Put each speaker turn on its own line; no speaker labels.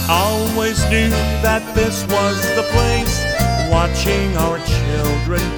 Always knew that this was the place, watching our children